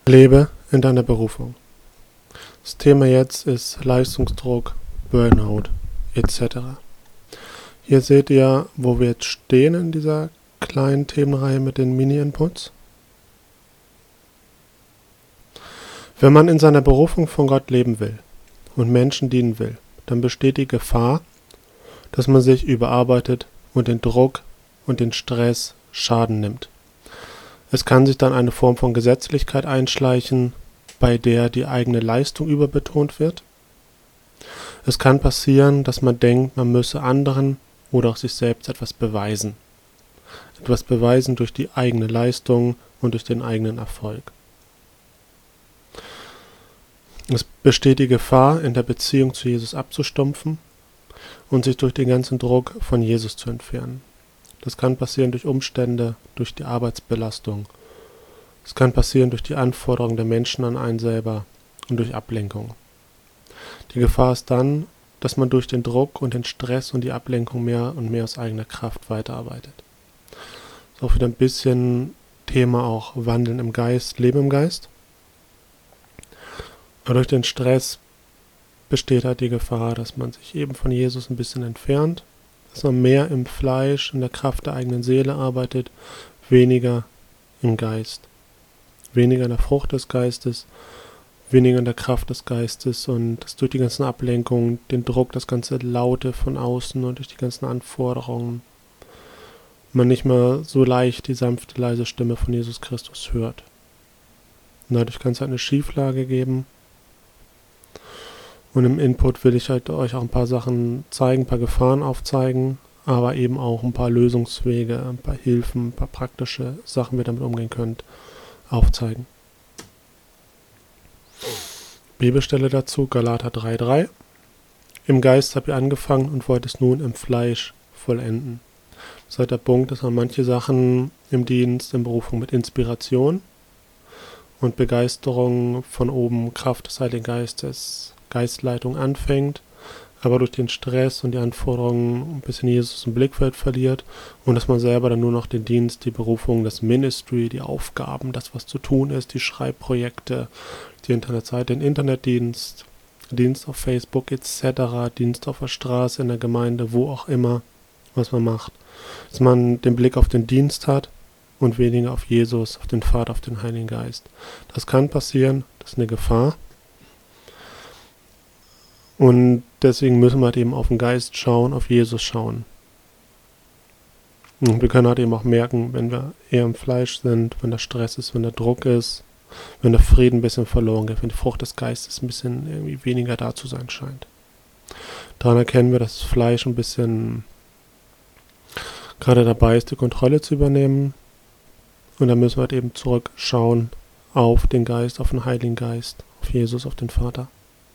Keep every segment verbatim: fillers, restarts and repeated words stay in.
Lebe in deiner Berufung. Das Thema jetzt ist Leistungsdruck, Burnout et cetera. Hier seht ihr, wo wir jetzt stehen in dieser kleinen Themenreihe mit den Mini-Inputs. Wenn man in seiner Berufung von Gott leben will und Menschen dienen will, dann besteht die Gefahr, dass man sich überarbeitet und den Druck und den Stress Schaden nimmt. Es kann sich dann eine Form von Gesetzlichkeit einschleichen, bei der die eigene Leistung überbetont wird. Es kann passieren, dass man denkt, man müsse anderen oder auch sich selbst etwas beweisen. Etwas beweisen durch die eigene Leistung und durch den eigenen Erfolg. Es besteht die Gefahr, in der Beziehung zu Jesus abzustumpfen und sich durch den ganzen Druck von Jesus zu entfernen. Das kann passieren durch Umstände, durch die Arbeitsbelastung. Es kann passieren durch die Anforderungen der Menschen an einen selber und durch Ablenkung. Die Gefahr ist dann, dass man durch den Druck und den Stress und die Ablenkung mehr und mehr aus eigener Kraft weiterarbeitet. Das ist auch wieder ein bisschen Thema auch Wandeln im Geist, Leben im Geist. Aber durch den Stress besteht halt die Gefahr, dass man sich eben von Jesus ein bisschen entfernt, dass man mehr im Fleisch, in der Kraft der eigenen Seele arbeitet, weniger im Geist. Weniger in der Frucht des Geistes, weniger in der Kraft des Geistes und dass durch die ganzen Ablenkungen, den Druck, das ganze Laute von außen und durch die ganzen Anforderungen man nicht mehr so leicht die sanfte, leise Stimme von Jesus Christus hört. Und dadurch kann es halt eine Schieflage geben. Und im Input will ich halt euch auch ein paar Sachen zeigen, ein paar Gefahren aufzeigen, aber eben auch ein paar Lösungswege, ein paar Hilfen, ein paar praktische Sachen, wie ihr damit umgehen könnt, aufzeigen. Bibelstelle dazu, Galater drei drei. Im Geist habt ihr angefangen und wollt es nun im Fleisch vollenden. Das ist halt der Punkt, dass man manche Sachen im Dienst, in Berufung mit Inspiration und Begeisterung von oben, Kraft des Heiligen Geistes, Geistleitung anfängt, aber durch den Stress und die Anforderungen ein bisschen Jesus im Blickfeld verliert und dass man selber dann nur noch den Dienst, die Berufung, das Ministry, die Aufgaben, das was zu tun ist, die Schreibprojekte, die Internetseite, den Internetdienst, Dienst auf Facebook et cetera, Dienst auf der Straße, in der Gemeinde, wo auch immer, was man macht, dass man den Blick auf den Dienst hat und weniger auf Jesus, auf den Vater, auf den Heiligen Geist. Das kann passieren, das ist eine Gefahr. Und deswegen müssen wir halt eben auf den Geist schauen, auf Jesus schauen. Und wir können halt eben auch merken, wenn wir eher im Fleisch sind, wenn der Stress ist, wenn der Druck ist, wenn der Frieden ein bisschen verloren geht, wenn die Frucht des Geistes ein bisschen irgendwie weniger da zu sein scheint. Daran erkennen wir, dass das Fleisch ein bisschen gerade dabei ist, die Kontrolle zu übernehmen. Und dann müssen wir halt eben zurückschauen auf den Geist, auf den Heiligen Geist, auf Jesus, auf den Vater.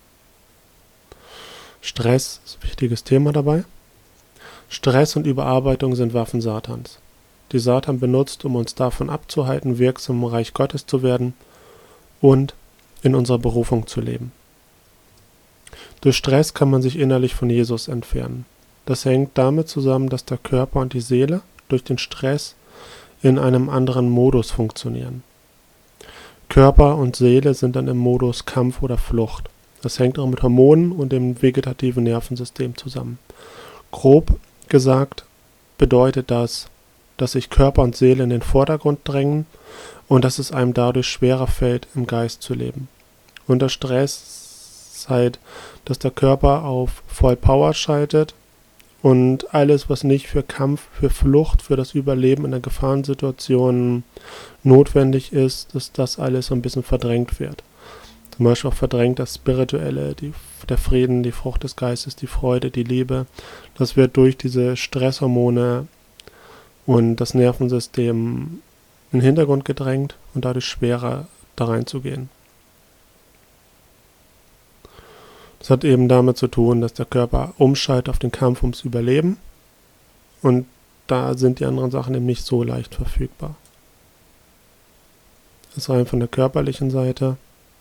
Stress ist ein wichtiges Thema dabei. Stress und Überarbeitung sind Waffen Satans, die Satan benutzt, um uns davon abzuhalten, wirksam im Reich Gottes zu werden und in unserer Berufung zu leben. Durch Stress kann man sich innerlich von Jesus entfernen. Das hängt damit zusammen, dass der Körper und die Seele durch den Stress in einem anderen Modus funktionieren. Körper und Seele sind dann im Modus Kampf oder Flucht. Das hängt auch mit Hormonen und dem vegetativen Nervensystem zusammen. Grob gesagt bedeutet das, dass sich Körper und Seele in den Vordergrund drängen und dass es einem dadurch schwerer fällt, im Geist zu leben. Unter Stress ist halt, dass der Körper auf Vollpower schaltet und alles, was nicht für Kampf, für Flucht, für das Überleben in der Gefahrensituation notwendig ist, dass das alles so ein bisschen verdrängt wird. Zum Beispiel auch verdrängt das Spirituelle, die, der Frieden, die Frucht des Geistes, die Freude, die Liebe. Das wird durch diese Stresshormone und das Nervensystem in den Hintergrund gedrängt und dadurch schwerer da reinzugehen. Das hat eben damit zu tun, dass der Körper umschaltet auf den Kampf ums Überleben und da sind die anderen Sachen eben nicht so leicht verfügbar. Das ist rein von der körperlichen Seite.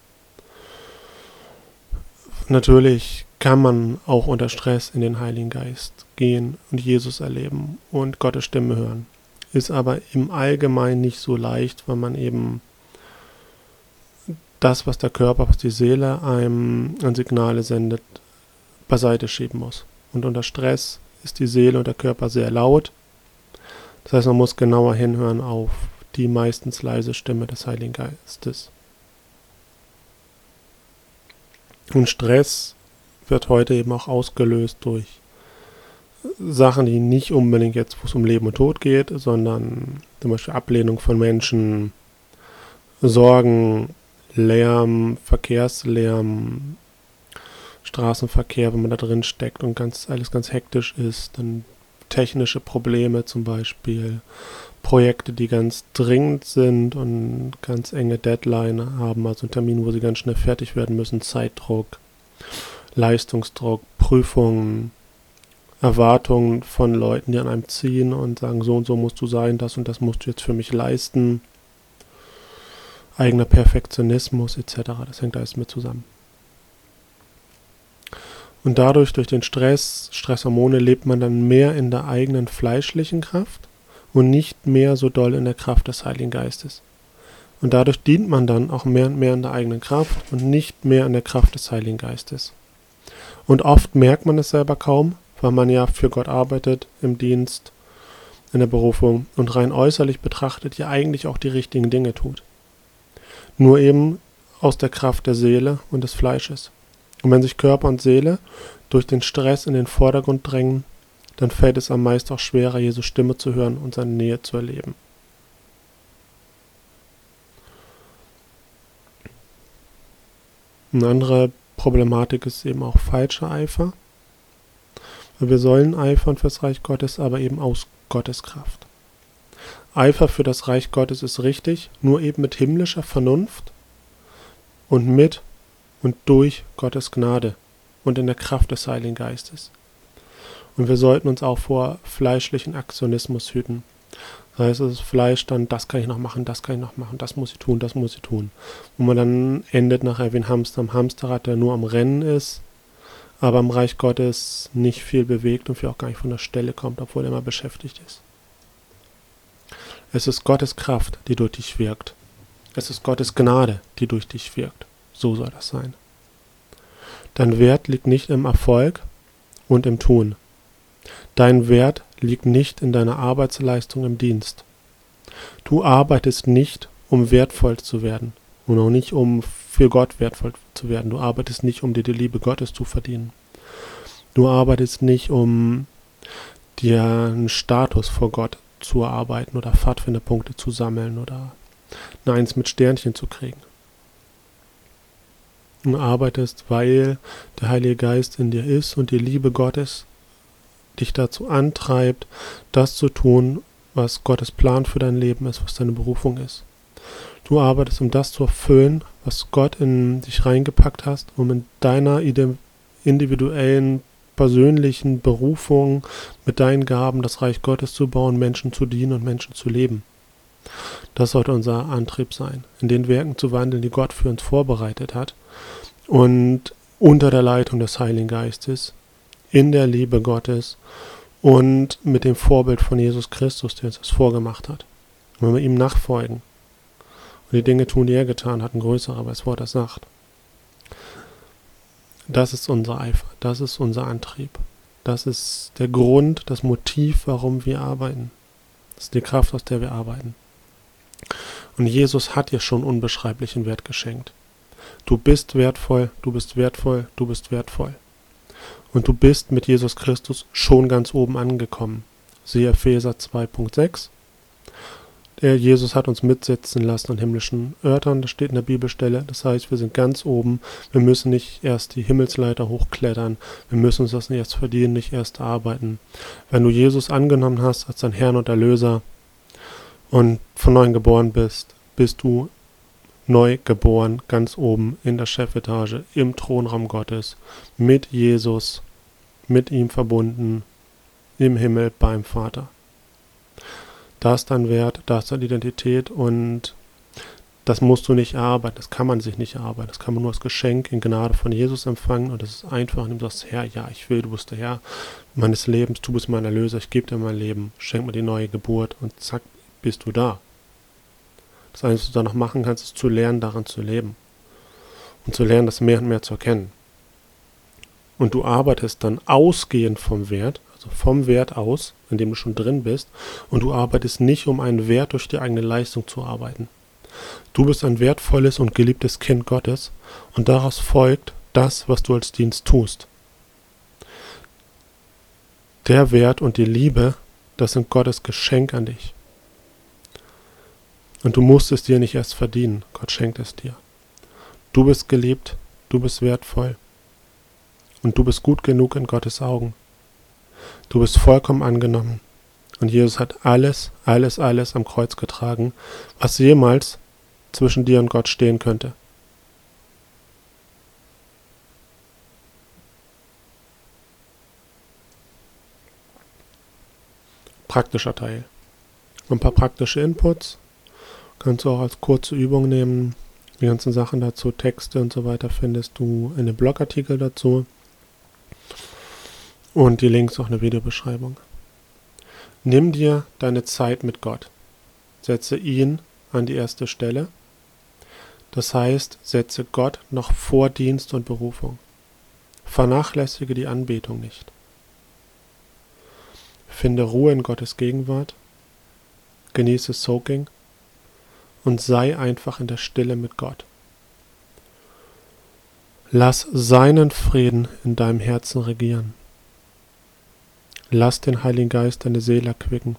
Natürlich kann man auch unter Stress in den Heiligen Geist gehen und Jesus erleben und Gottes Stimme hören. Ist aber im Allgemeinen nicht so leicht, weil man eben das, was der Körper, was die Seele einem an Signale sendet, beiseite schieben muss. Und unter Stress ist die Seele und der Körper sehr laut. Das heißt, man muss genauer hinhören auf die meistens leise Stimme des Heiligen Geistes. Und Stress wird heute eben auch ausgelöst durch Sachen, die nicht unbedingt jetzt, wo es um Leben und Tod geht, sondern zum Beispiel Ablehnung von Menschen, Sorgen, Lärm, Verkehrslärm, Straßenverkehr, wenn man da drin steckt und ganz, alles ganz hektisch ist, dann technische Probleme zum Beispiel, Projekte, die ganz dringend sind und ganz enge Deadline haben, also einen Termin, wo sie ganz schnell fertig werden müssen, Zeitdruck, Leistungsdruck, Prüfungen, Erwartungen von Leuten, die an einem ziehen und sagen, so und so musst du sein, das und das musst du jetzt für mich leisten, eigener Perfektionismus et cetera. Das hängt alles mit zusammen. Und dadurch, durch den Stress, Stresshormone, lebt man dann mehr in der eigenen fleischlichen Kraft und nicht mehr so doll in der Kraft des Heiligen Geistes. Und dadurch dient man dann auch mehr und mehr in der eigenen Kraft und nicht mehr in der Kraft des Heiligen Geistes. Und oft merkt man es selber kaum, weil man ja für Gott arbeitet, im Dienst, in der Berufung und rein äußerlich betrachtet ja eigentlich auch die richtigen Dinge tut. Nur eben aus der Kraft der Seele und des Fleisches. Und wenn sich Körper und Seele durch den Stress in den Vordergrund drängen, dann fällt es am meisten auch schwerer, Jesu Stimme zu hören und seine Nähe zu erleben. Eine andere Problematik ist eben auch falscher Eifer. Wir sollen eifern fürs Reich Gottes, aber eben aus Gottes Kraft. Eifer für das Reich Gottes ist richtig, nur eben mit himmlischer Vernunft und mit und durch Gottes Gnade und in der Kraft des Heiligen Geistes. Und wir sollten uns auch vor fleischlichen Aktionismus hüten. Das heißt, das Fleisch dann, das kann ich noch machen, das kann ich noch machen, das muss ich tun, das muss ich tun. Und man dann endet nachher wie ein Hamster am Hamsterrad, der nur am Rennen ist, aber im Reich Gottes nicht viel bewegt und viel auch gar nicht von der Stelle kommt, obwohl er immer beschäftigt ist. Es ist Gottes Kraft, die durch dich wirkt. Es ist Gottes Gnade, die durch dich wirkt. So soll das sein. Dein Wert liegt nicht im Erfolg und im Tun. Dein Wert liegt nicht in deiner Arbeitsleistung im Dienst. Du arbeitest nicht, um wertvoll zu werden und auch nicht, um für Gott wertvoll zu werden. Du arbeitest nicht, um dir die Liebe Gottes zu verdienen. Du arbeitest nicht, um dir einen Status vor Gott zu erarbeiten oder Pfadfinderpunkte zu sammeln oder eine Eins mit Sternchen zu kriegen. Du arbeitest, weil der Heilige Geist in dir ist und die Liebe Gottes dich dazu antreibt, das zu tun, was Gottes Plan für dein Leben ist, was deine Berufung ist. Du arbeitest, um das zu erfüllen, was Gott in dich reingepackt hast, um in deiner individuellen, persönlichen Berufung mit deinen Gaben das Reich Gottes zu bauen, Menschen zu dienen und Menschen zu leben. Das sollte unser Antrieb sein, in den Werken zu wandeln, die Gott für uns vorbereitet hat und unter der Leitung des Heiligen Geistes, in der Liebe Gottes und mit dem Vorbild von Jesus Christus, der uns das vorgemacht hat. Und wenn wir ihm nachfolgen und die Dinge tun, die er getan hat, ein größerer, aber das Wort das sagt. Das ist unser Eifer, das ist unser Antrieb. Das ist der Grund, das Motiv, warum wir arbeiten. Das ist die Kraft, aus der wir arbeiten. Und Jesus hat dir schon unbeschreiblichen Wert geschenkt. Du bist wertvoll, du bist wertvoll, du bist wertvoll. Und du bist mit Jesus Christus schon ganz oben angekommen. Siehe Epheser zwei Punkt sechs. Der Jesus hat uns mitsitzen lassen an himmlischen Örtern, das steht in der Bibelstelle. Das heißt, wir sind ganz oben. Wir müssen nicht erst die Himmelsleiter hochklettern. Wir müssen uns das nicht erst verdienen, nicht erst arbeiten. Wenn du Jesus angenommen hast als dein Herrn und Erlöser und von neuem geboren bist, bist du neu geboren, ganz oben in der Chefetage, im Thronraum Gottes, mit Jesus, mit ihm verbunden, im Himmel beim Vater. Da ist dein Wert, da ist deine Identität und das musst du nicht erarbeiten, das kann man sich nicht erarbeiten, das kann man nur als Geschenk in Gnade von Jesus empfangen und das ist einfach, indem du sagst, Herr, ja, ich will, du bist der Herr meines Lebens, du bist mein Erlöser, ich gebe dir mein Leben, schenk mir die neue Geburt und zack, bist du da. Das Einzige, was du da noch machen kannst, ist zu lernen, daran zu leben. und zu lernen, das mehr und mehr zu erkennen. Und du arbeitest dann ausgehend vom Wert, also vom Wert aus, in dem du schon drin bist, und du arbeitest nicht, um einen Wert durch die eigene Leistung zu arbeiten. Du bist ein wertvolles und geliebtes Kind Gottes und daraus folgt das, was du als Dienst tust. Der Wert und die Liebe, das sind Gottes Geschenk an dich. Und du musst es dir nicht erst verdienen, Gott schenkt es dir. Du bist geliebt, du bist wertvoll und du bist gut genug in Gottes Augen. Du bist vollkommen angenommen und Jesus hat alles, alles, alles am Kreuz getragen, was jemals zwischen dir und Gott stehen könnte. Praktischer Teil. Ein paar praktische Inputs. Kannst du auch als kurze Übung nehmen. Die ganzen Sachen dazu, Texte und so weiter findest du in dem Blogartikel dazu. Und die Links auch in der Videobeschreibung. Nimm dir deine Zeit mit Gott. Setze ihn an die erste Stelle. Das heißt, setze Gott noch vor Dienst und Berufung. Vernachlässige die Anbetung nicht. Finde Ruhe in Gottes Gegenwart. Genieße Soaking. Und sei einfach in der Stille mit Gott. Lass seinen Frieden in deinem Herzen regieren. Lass den Heiligen Geist deine Seele erquicken.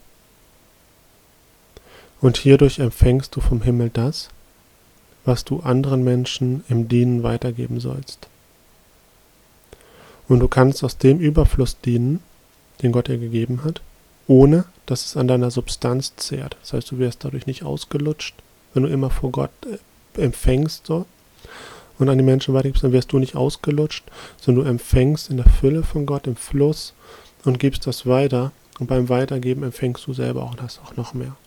Und hierdurch empfängst du vom Himmel das, was du anderen Menschen im Dienen weitergeben sollst. Und du kannst aus dem Überfluss dienen, den Gott dir gegeben hat, ohne dass es an deiner Substanz zehrt. Das heißt, du wirst dadurch nicht ausgelutscht, wenn du immer vor Gott empfängst so, und an die Menschen weitergibst, dann wirst du nicht ausgelutscht, sondern du empfängst in der Fülle von Gott, im Fluss und gibst das weiter. Und beim Weitergeben empfängst du selber auch und hast auch noch mehr.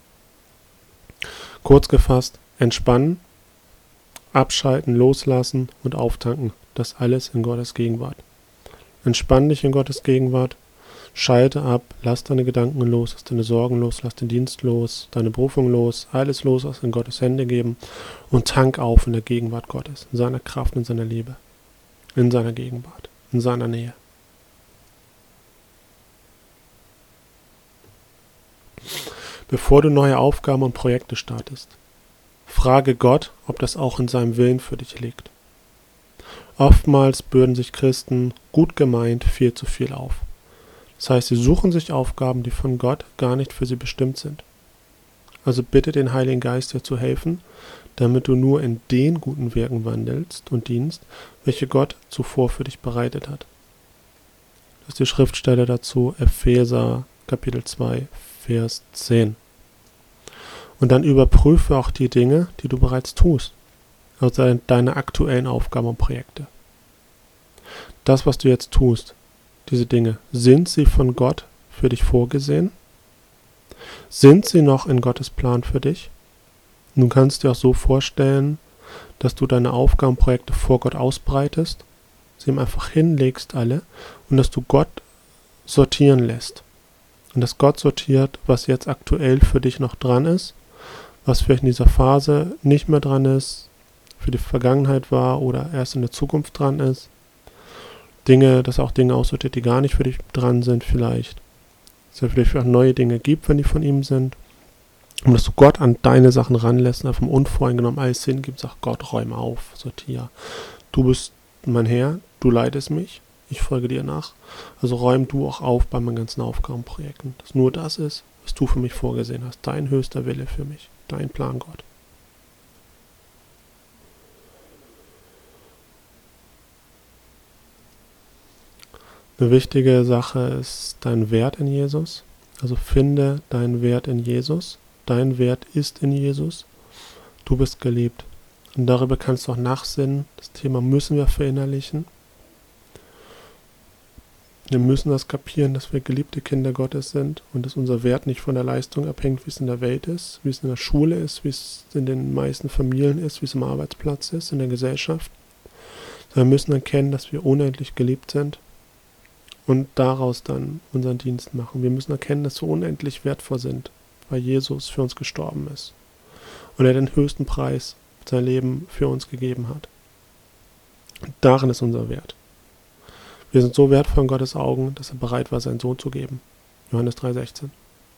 Kurz gefasst, entspannen, abschalten, loslassen und auftanken. Das alles in Gottes Gegenwart. Entspann dich in Gottes Gegenwart. Schalte ab, lass deine Gedanken los, lass deine Sorgen los, lass den Dienst los, deine Berufung los, alles los, was in Gottes Hände geben und tank auf in der Gegenwart Gottes, in seiner Kraft, in seiner Liebe, in seiner Gegenwart, in seiner Nähe. Bevor du neue Aufgaben und Projekte startest, frage Gott, ob das auch in seinem Willen für dich liegt. Oftmals bürden sich Christen, gut gemeint, viel zu viel auf. Das heißt, sie suchen sich Aufgaben, die von Gott gar nicht für sie bestimmt sind. Also bitte den Heiligen Geist dir zu helfen, damit du nur in den guten Werken wandelst und dienst, welche Gott zuvor für dich bereitet hat. Das ist die Schriftstelle dazu, Epheser Kapitel zwei, Vers zehn. Und dann überprüfe auch die Dinge, die du bereits tust, also deine aktuellen Aufgaben und Projekte. Das, was du jetzt tust, diese Dinge, sind sie von Gott für dich vorgesehen? Sind sie noch in Gottes Plan für dich? Du kannst dir auch so vorstellen, dass du deine Aufgabenprojekte vor Gott ausbreitest, sie ihm einfach hinlegst alle und dass du Gott sortieren lässt. Und dass Gott sortiert, was jetzt aktuell für dich noch dran ist, was vielleicht in dieser Phase nicht mehr dran ist, für die Vergangenheit war oder erst in der Zukunft dran ist. Dinge, dass er auch Dinge aussortiert, die gar nicht für dich dran sind vielleicht. Dass er vielleicht auch neue Dinge gibt, wenn die von ihm sind. Und dass du Gott an deine Sachen ranlässt und einfach unvoreingenommen alles hingibst, sag Gott, räume auf, sortiere. Du bist mein Herr, du leitest mich, ich folge dir nach. Also räum du auch auf bei meinen ganzen Aufgabenprojekten. Dass nur das ist, was du für mich vorgesehen hast. Dein höchster Wille für mich, dein Plan, Gott. Eine wichtige Sache ist dein Wert in Jesus. Also finde deinen Wert in Jesus. Dein Wert ist in Jesus. Du bist geliebt. Und darüber kannst du auch nachsinnen. Das Thema müssen wir verinnerlichen. Wir müssen das kapieren, dass wir geliebte Kinder Gottes sind und dass unser Wert nicht von der Leistung abhängt, wie es in der Welt ist, wie es in der Schule ist, wie es in den meisten Familien ist, wie es am Arbeitsplatz ist, in der Gesellschaft. Wir müssen erkennen, dass wir unendlich geliebt sind. Und daraus dann unseren Dienst machen. Wir müssen erkennen, dass wir unendlich wertvoll sind, weil Jesus für uns gestorben ist. Und er den höchsten Preis, sein Leben für uns gegeben hat. Darin ist unser Wert. Wir sind so wertvoll in Gottes Augen, dass er bereit war, seinen Sohn zu geben. Johannes drei sechzehn.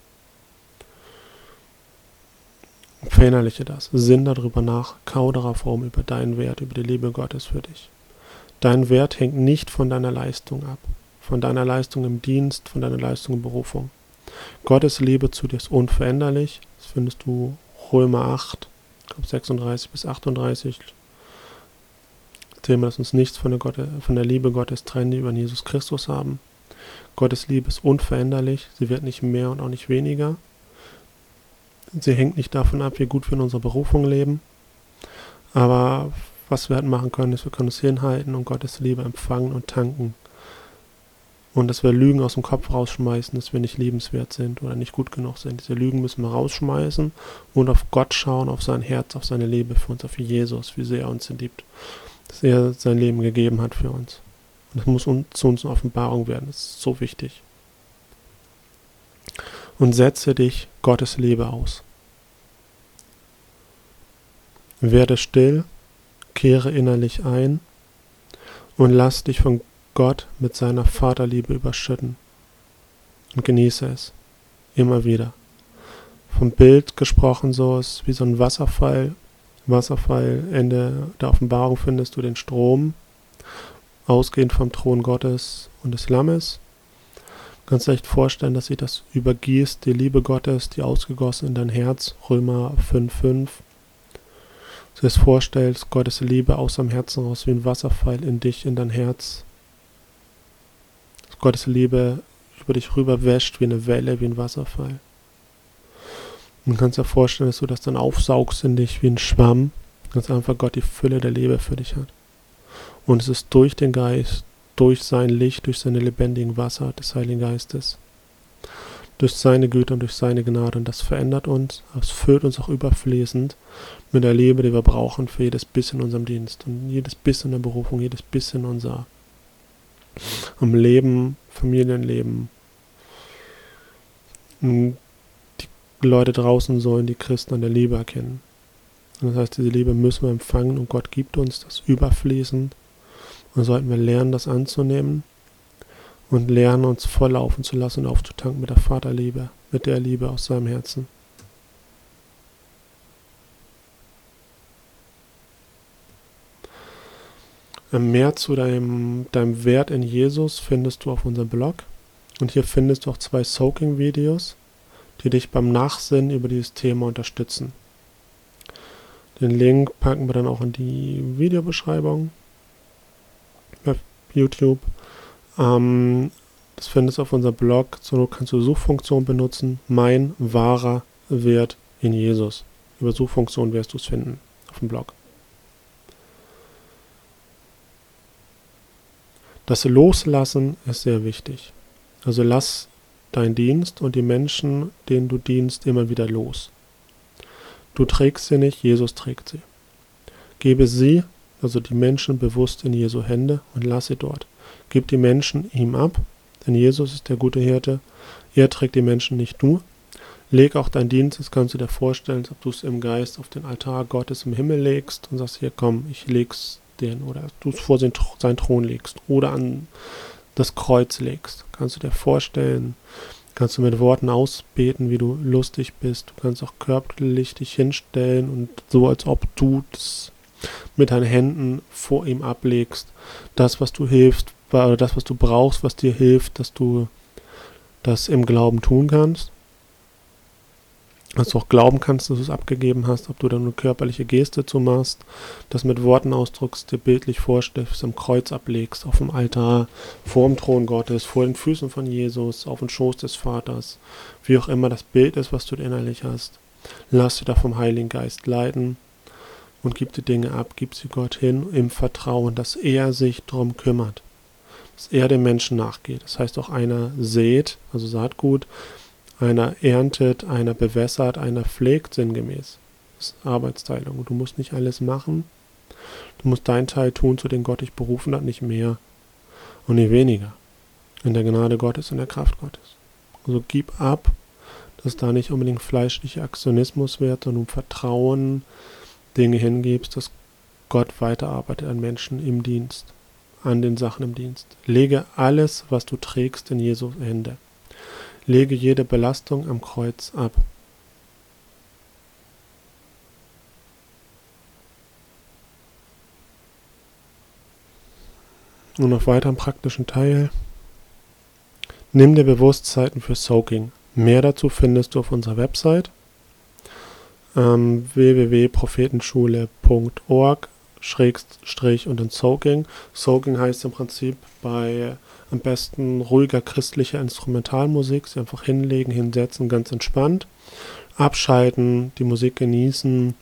Verinnerliche das. Sinn darüber nach, kau darauf rum, über deinen Wert, über die Liebe Gottes für dich. Dein Wert hängt nicht von deiner Leistung ab, von deiner Leistung im Dienst, von deiner Leistung in Berufung. Gottes Liebe zu dir ist unveränderlich. Das findest du Römer acht, ich glaube sechsunddreißig bis achtunddreißig. Thema, dass uns nichts von der, Gott, von der Liebe Gottes trennen, die wir in Jesus Christus haben. Gottes Liebe ist unveränderlich. Sie wird nicht mehr und auch nicht weniger. Sie hängt nicht davon ab, wie gut wir in unserer Berufung leben. Aber was wir halt machen können, ist, wir können uns hinhalten und Gottes Liebe empfangen und tanken. Und dass wir Lügen aus dem Kopf rausschmeißen, dass wir nicht liebenswert sind oder nicht gut genug sind. Diese Lügen müssen wir rausschmeißen und auf Gott schauen, auf sein Herz, auf seine Liebe für uns, auf Jesus, wie sehr er uns liebt. Dass er sein Leben gegeben hat für uns. Und das muss uns, zu uns eine Offenbarung werden. Das ist so wichtig. Und setze dich Gottes Liebe aus. Werde still, kehre innerlich ein und lass dich von Gott mit seiner Vaterliebe überschütten. Und genieße es. Immer wieder. Vom Bild gesprochen, so ist wie so ein Wasserfall. Wasserfall, Ende der Offenbarung findest du den Strom, ausgehend vom Thron Gottes und des Lammes. Du kannst dir echt vorstellen, dass sich das übergießt, die Liebe Gottes, die ausgegossen in dein Herz, Römer fünf fünf. Du dir vorstellst, Gottes Liebe aus deinem Herzen raus wie ein Wasserfall in dich, in dein Herz. Dass Gottes Liebe über dich rüber wäscht wie eine Welle, wie ein Wasserfall. Und du kannst dir vorstellen, dass du das dann aufsaugst in dich wie ein Schwamm, dass einfach Gott die Fülle der Liebe für dich hat. Und es ist durch den Geist, durch sein Licht, durch seine lebendigen Wasser des Heiligen Geistes, durch seine Güte und durch seine Gnade. Und das verändert uns, es füllt uns auch überfließend mit der Liebe, die wir brauchen für jedes Biss in unserem Dienst und jedes Biss in der Berufung, jedes Biss in unser am Leben, Familienleben. Und die Leute draußen sollen die Christen an der Liebe erkennen. Und das heißt, diese Liebe müssen wir empfangen und Gott gibt uns das überfließend. Und sollten wir lernen, das anzunehmen und lernen, uns volllaufen zu lassen und aufzutanken mit der Vaterliebe, mit der Liebe aus seinem Herzen. Mehr zu deinem, deinem Wert in Jesus findest du auf unserem Blog. Und hier findest du auch zwei Soaking-Videos, die dich beim Nachsinnen über dieses Thema unterstützen. Den Link packen wir dann auch in die Videobeschreibung bei YouTube. Ähm, das findest du auf unserem Blog. So kannst du Suchfunktion benutzen. Mein wahrer Wert in Jesus. Über Suchfunktion wirst du es finden auf dem Blog. Das Loslassen ist sehr wichtig. Also lass deinen Dienst und die Menschen, denen du dienst, immer wieder los. Du trägst sie nicht, Jesus trägt sie. Gebe sie, also die Menschen, bewusst in Jesu Hände und lass sie dort. Gib die Menschen ihm ab, denn Jesus ist der gute Hirte. Er trägt die Menschen, nicht du. Leg auch deinen Dienst, das kannst du dir vorstellen, als ob du es im Geist auf den Altar Gottes im Himmel legst und sagst, hier komm, ich leg's den, oder du es vor seinen Thron legst oder an das Kreuz legst. Kannst du dir vorstellen, kannst du mit Worten ausbeten, wie du lustig bist. Du kannst auch körperlich dich hinstellen und so, als ob du das mit deinen Händen vor ihm ablegst. Das, was du hilfst, oder das, was du brauchst, was dir hilft, dass du das im Glauben tun kannst. Dass du auch glauben kannst, dass du es abgegeben hast, ob du dann eine körperliche Geste zu machst, das mit Worten ausdrückst, dir bildlich vorstellst, am Kreuz ablegst, auf dem Altar, vor dem Thron Gottes, vor den Füßen von Jesus, auf dem Schoß des Vaters, wie auch immer das Bild ist, was du innerlich hast. Lass dich da vom Heiligen Geist leiten und gib die Dinge ab, gib sie Gott hin, im Vertrauen, dass er sich darum kümmert, dass er dem Menschen nachgeht. Das heißt auch, einer sät, also Saatgut, einer erntet, einer bewässert, einer pflegt sinngemäß. Das ist Arbeitsteilung. Und du musst nicht alles machen. Du musst deinen Teil tun, zu dem Gott dich berufen hat, nicht mehr und nicht weniger. In der Gnade Gottes und der Kraft Gottes. Also gib ab, dass da nicht unbedingt fleischlicher Aktionismus wird, sondern um Vertrauen Dinge hingibst, dass Gott weiterarbeitet an Menschen im Dienst, an den Sachen im Dienst. Lege alles, was du trägst, in Jesu Hände. Lege jede Belastung am Kreuz ab. Und noch weiter im praktischen Teil. Nimm dir bewusst Zeiten für Soaking. Mehr dazu findest du auf unserer Website ähm, w w w punkt prophetenschule punkt org schrägstrich und dann Soaking. Soaking heißt im Prinzip bei am besten ruhiger christlicher Instrumentalmusik, sie einfach hinlegen, hinsetzen, ganz entspannt, abschalten, die Musik genießen,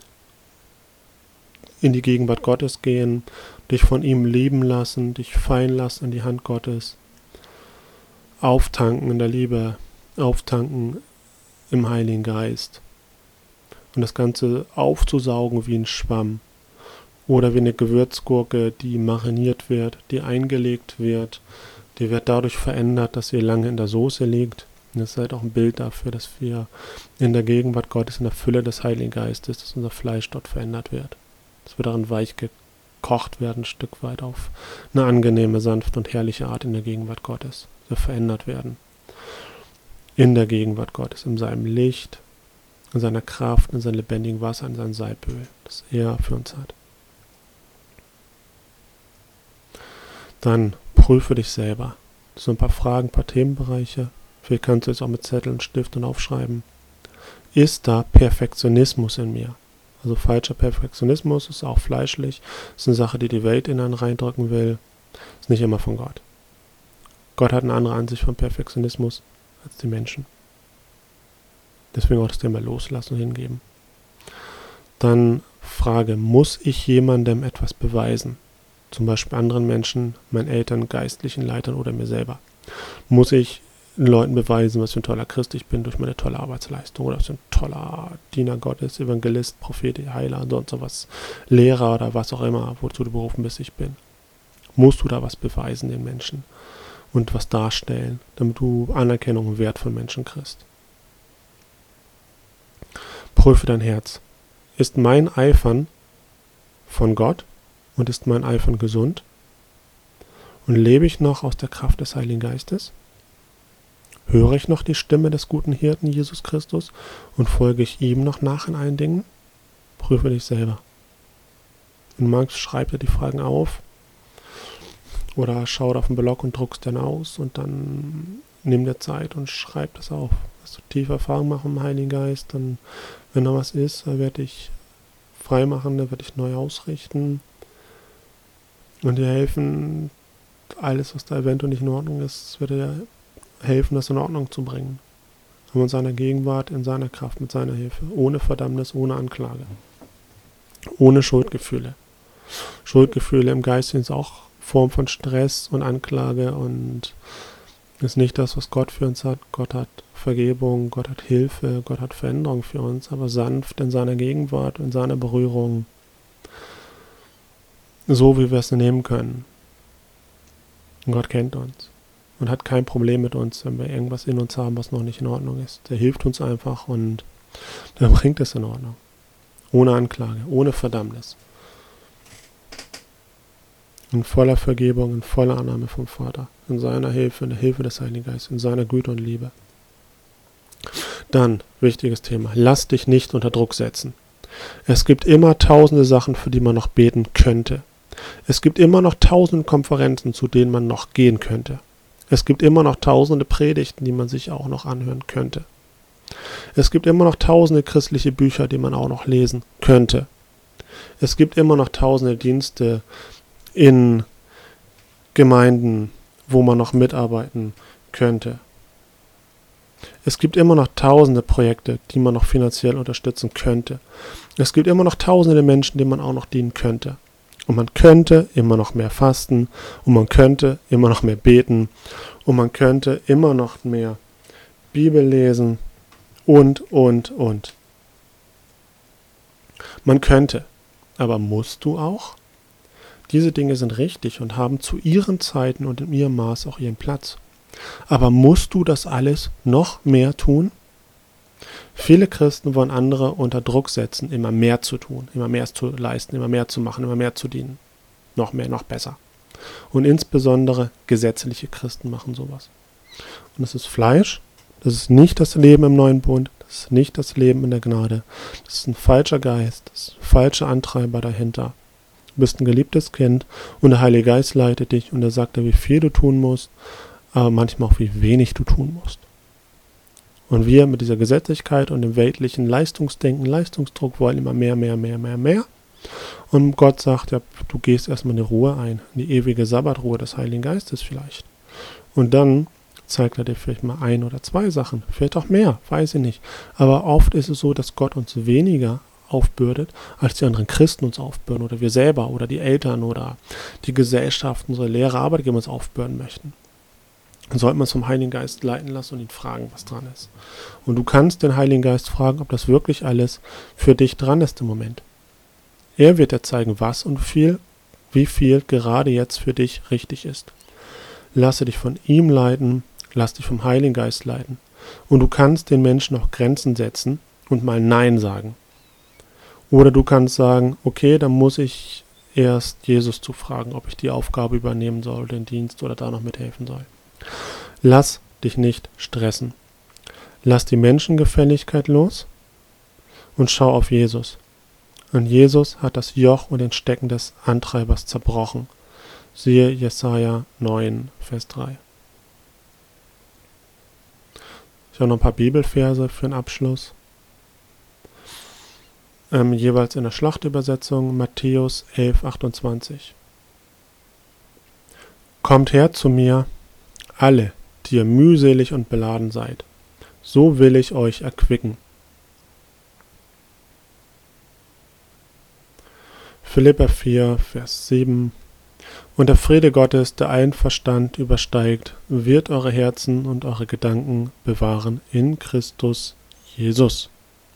in die Gegenwart Gottes gehen, dich von ihm lieben lassen, dich fallen lassen in die Hand Gottes, auftanken in der Liebe, auftanken im Heiligen Geist und das Ganze aufzusaugen wie ein Schwamm oder wie eine Gewürzgurke, die mariniert wird, die eingelegt wird, die wird dadurch verändert, dass sie lange in der Soße liegt. Und das ist halt auch ein Bild dafür, dass wir in der Gegenwart Gottes, in der Fülle des Heiligen Geistes, dass unser Fleisch dort verändert wird. Dass wir darin weich gekocht werden, ein Stück weit auf eine angenehme, sanfte und herrliche Art in der Gegenwart Gottes. Wir verändert werden. In der Gegenwart Gottes, in seinem Licht, in seiner Kraft, in seinem lebendigen Wasser, in seinem Salböl, das er für uns hat. Dann prüfe dich selber. Das sind ein paar Fragen, ein paar Themenbereiche. Vielleicht kannst du es auch mit Zetteln, Stift und aufschreiben. Ist da Perfektionismus in mir? Also falscher Perfektionismus ist auch fleischlich. Ist eine Sache, die die Welt in einen reindrücken will. Ist nicht immer von Gott. Gott hat eine andere Ansicht von Perfektionismus als die Menschen. Deswegen auch das Thema loslassen und hingeben. Dann Frage, muss ich jemandem etwas beweisen? Zum Beispiel anderen Menschen, meinen Eltern, geistlichen Leitern oder mir selber. Muss ich den Leuten beweisen, was für ein toller Christ ich bin durch meine tolle Arbeitsleistung oder was für ein toller Diener Gottes, Evangelist, Prophet, Heiler und sonst sowas, Lehrer oder was auch immer, wozu du berufen bist, ich bin. Musst du da was beweisen den Menschen und was darstellen, damit du Anerkennung und Wert von Menschen kriegst. Prüfe dein Herz. Ist mein Eifern von Gott? Und ist mein Eifern gesund? Und lebe ich noch aus der Kraft des Heiligen Geistes? Höre ich noch die Stimme des guten Hirten Jesus Christus und folge ich ihm noch nach in allen Dingen? Prüfe dich selber. Wenn du magst, schreib dir die Fragen auf oder schau auf den Blog und druckst dann aus und dann nimm dir Zeit und schreib das auf. Dass du tiefe Erfahrungen machen im Heiligen Geist, dann, wenn da was ist, dann werde ich frei machen, dann werde ich neu ausrichten und dir helfen, alles, was da eventuell nicht in Ordnung ist, wird dir helfen, das in Ordnung zu bringen. Aber in seiner Gegenwart, in seiner Kraft, mit seiner Hilfe, ohne Verdammnis, ohne Anklage, ohne Schuldgefühle. Schuldgefühle im Geist sind auch Form von Stress und Anklage und ist nicht das, was Gott für uns hat. Gott hat Vergebung, Gott hat Hilfe, Gott hat Veränderung für uns, aber sanft in seiner Gegenwart, in seiner Berührung, so wie wir es nehmen können. Und Gott kennt uns und hat kein Problem mit uns, wenn wir irgendwas in uns haben, was noch nicht in Ordnung ist. Der hilft uns einfach und der bringt es in Ordnung. Ohne Anklage, ohne Verdammnis. In voller Vergebung, in voller Annahme vom Vater, in seiner Hilfe, in der Hilfe des Heiligen Geistes, in seiner Güte und Liebe. Dann, wichtiges Thema, lass dich nicht unter Druck setzen. Es gibt immer tausende Sachen, für die man noch beten könnte. Es gibt immer noch tausende Konferenzen, zu denen man noch gehen könnte. Es gibt immer noch tausende Predigten, die man sich auch noch anhören könnte. Es gibt immer noch tausende christliche Bücher, die man auch noch lesen könnte. Es gibt immer noch tausende Dienste in Gemeinden, wo man noch mitarbeiten könnte. Es gibt immer noch tausende Projekte, die man noch finanziell unterstützen könnte. Es gibt immer noch tausende Menschen, denen man auch noch dienen könnte. Und man könnte immer noch mehr fasten und man könnte immer noch mehr beten und man könnte immer noch mehr Bibel lesen und, und, und. Man könnte, aber musst du auch? Diese Dinge sind richtig und haben zu ihren Zeiten und in ihrem Maß auch ihren Platz. Aber musst du das alles noch mehr tun? Viele Christen wollen andere unter Druck setzen, immer mehr zu tun, immer mehr zu leisten, immer mehr zu machen, immer mehr zu dienen. Noch mehr, noch besser. Und insbesondere gesetzliche Christen machen sowas. Und das ist Fleisch, das ist nicht das Leben im neuen Bund, das ist nicht das Leben in der Gnade. Das ist ein falscher Geist, das ist ein falscher Antreiber dahinter. Du bist ein geliebtes Kind und der Heilige Geist leitet dich und er sagt dir, wie viel du tun musst, aber manchmal auch, wie wenig du tun musst. Und wir mit dieser Gesetzlichkeit und dem weltlichen Leistungsdenken, Leistungsdruck wollen immer mehr, mehr, mehr, mehr, mehr. Und Gott sagt, ja, du gehst erstmal in die Ruhe ein, in die ewige Sabbatruhe des Heiligen Geistes vielleicht. Und dann zeigt er dir vielleicht mal ein oder zwei Sachen, vielleicht auch mehr, weiß ich nicht. Aber oft ist es so, dass Gott uns weniger aufbürdet, als die anderen Christen uns aufbürden oder wir selber oder die Eltern oder die Gesellschaft, unsere Lehrer, Arbeitgeber uns aufbürden möchten. Dann sollte man es vom Heiligen Geist leiten lassen und ihn fragen, was dran ist. Und du kannst den Heiligen Geist fragen, ob das wirklich alles für dich dran ist im Moment. Er wird dir zeigen, was und viel, wie viel gerade jetzt für dich richtig ist. Lasse dich von ihm leiten, lass dich vom Heiligen Geist leiten. Und du kannst den Menschen auch Grenzen setzen und mal Nein sagen. Oder du kannst sagen, okay, dann muss ich erst Jesus zu fragen, ob ich die Aufgabe übernehmen soll, den Dienst oder da noch mithelfen soll. Lass dich nicht stressen. Lass die Menschengefälligkeit los und schau auf Jesus. Und Jesus hat das Joch und den Stecken des Antreibers zerbrochen. Siehe Jesaja neun, Vers drei. Ich habe noch ein paar Bibelverse für den Abschluss. Ähm, jeweils in der Schlachtübersetzung Matthäus elf, achtundzwanzig. Kommt her zu mir, alle, die ihr mühselig und beladen seid, so will ich euch erquicken. Philipper vier, Vers sieben. Und der Friede Gottes, der allen Verstand übersteigt, wird eure Herzen und eure Gedanken bewahren in Christus Jesus.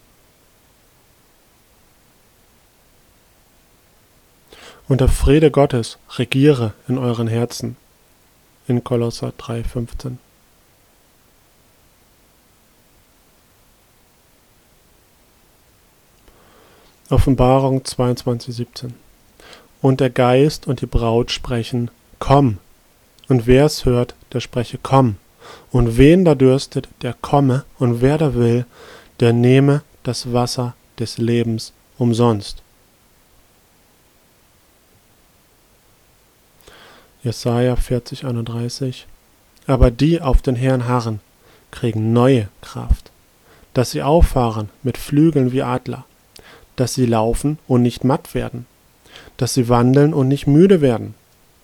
Und der Friede Gottes regiere in euren Herzen. In Kolosser drei, fünfzehn. Offenbarung zweiundzwanzig, siebzehn. Und der Geist und die Braut sprechen, komm. Und wer es hört, der spreche, komm. Und wen da dürstet, der komme. Und wer da will, der nehme das Wasser des Lebens umsonst. Jesaja vierzig, einunddreißig. Aber die auf den Herrn harren, kriegen neue Kraft, dass sie auffahren mit Flügeln wie Adler, dass sie laufen und nicht matt werden, dass sie wandeln und nicht müde werden.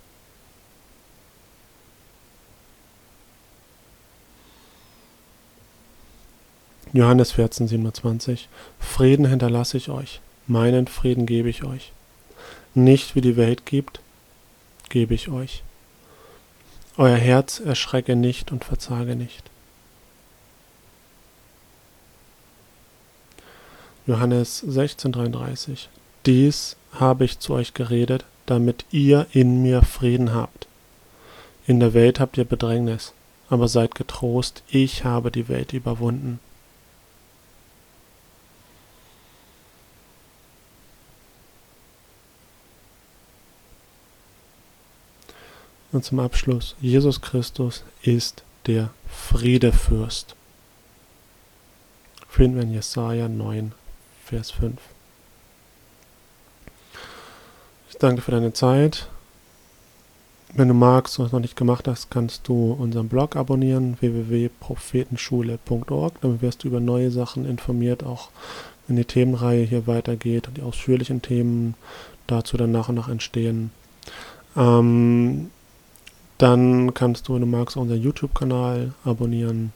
Johannes vierzehn, siebenundzwanzig. Frieden hinterlasse ich euch, meinen Frieden gebe ich euch. Nicht wie die Welt gibt, gebe ich euch. Euer Herz erschrecke nicht und verzage nicht. Johannes sechzehn, dreiunddreißig. Dies habe ich zu euch geredet, damit ihr in mir Frieden habt. In der Welt habt ihr Bedrängnis, aber seid getrost, ich habe die Welt überwunden. Und zum Abschluss, Jesus Christus ist der Friedefürst. Finden wir in Jesaja neun, Vers fünf. Ich danke für deine Zeit. Wenn du magst und es noch nicht gemacht hast, kannst du unseren Blog abonnieren, w w w punkt prophetenschule punkt org. Damit wirst du über neue Sachen informiert, auch wenn die Themenreihe hier weitergeht und die ausführlichen Themen dazu dann nach und nach entstehen. Ähm, Dann kannst du, wenn du magst, unseren YouTube-Kanal abonnieren.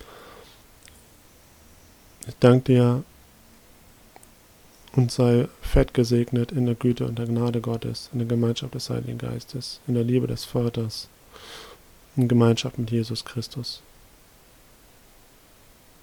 Ich danke dir und sei fett gesegnet in der Güte und der Gnade Gottes, in der Gemeinschaft des Heiligen Geistes, in der Liebe des Vaters, in Gemeinschaft mit Jesus Christus.